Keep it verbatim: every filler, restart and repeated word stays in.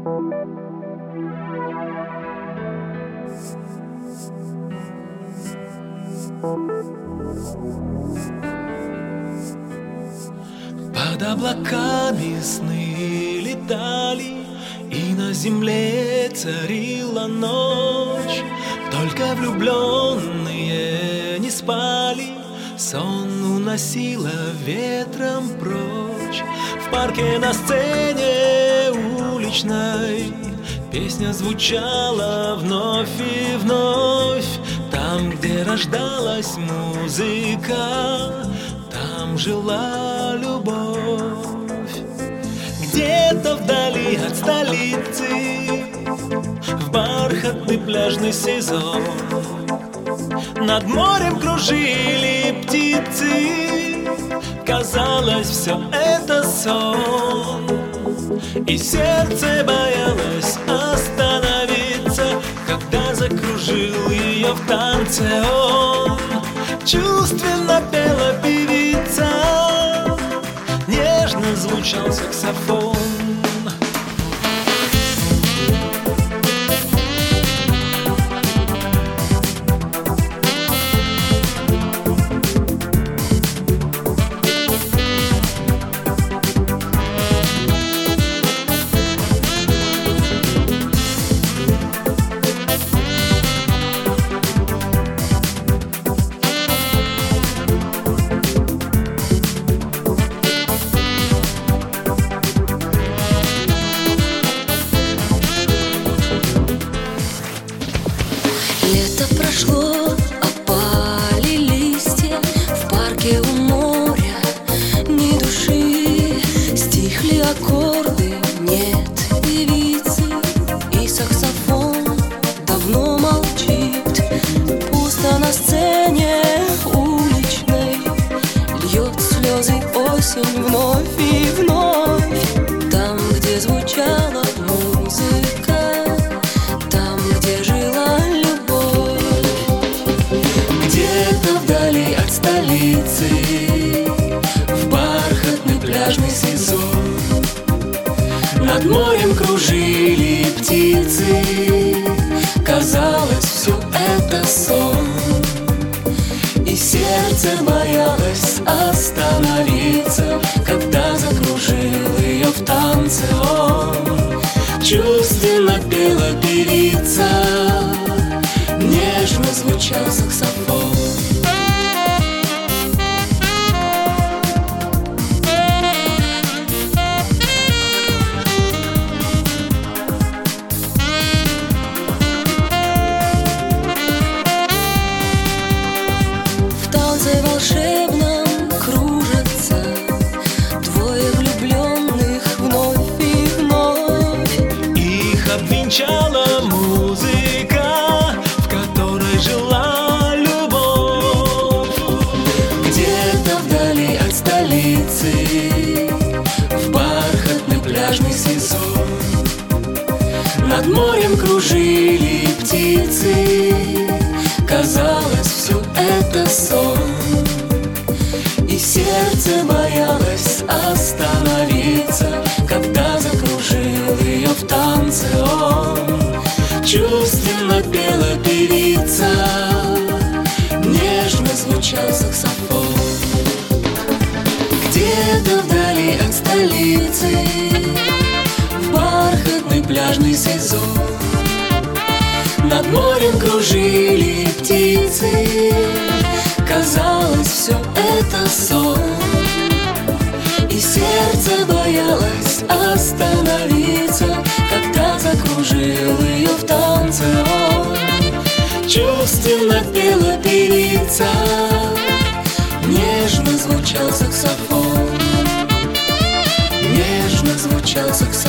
Под облаками сны летали, и на земле царила ночь. Только влюбленные не спали, сон уносило ветром прочь. В парке на сцене уличной песня звучала вновь и вновь. Там, где рождалась музыка, там жила любовь. Где-то вдали от столицы, в бархатный пляжный сезон, над морем кружили птицы. Казалось, все это сон, и сердце боялось остановиться, когда закружил ее в танце он. Чувственно пела певица, нежно звучал саксофон. Лето прошло, опали листья, в парке у моря ни души. Стихли аккорды, нет певицы, и саксофон давно молчит. Пусто на сцене уличной, льет слезы осень вновь и вновь. Там, где звучала музыка, там, где жила любовь. Где-то вдали от столицы, в бархатный пляжный сезон, над морем кружили птицы. Казалось, все это сон, и сердце боялось остановиться, когда закружил ее в танце он. Чувственно пела певица, нежно звучал саксофон. В танце волшебном кружатся двое влюбленных вновь и вновь. Их обвенчала музыка, в которой жила любовь. Где-то вдали от столицы, в бархатный пляжный сезон, над морем кружили птицы. Казалось, все это сон, и сердце боялось остановиться, когда закружил ее в танце он. Чувственно пела певица, нежно звучал саксофон. Где-то вдали от столицы, в бархатный пляжный сезон, над морем кружили птицы. Казалось, все это сон, и сердце боялось остановиться, когда закружил ее в танце он. Чувственно пела певица, нежно звучал саксофон, нежно звучал саксофон.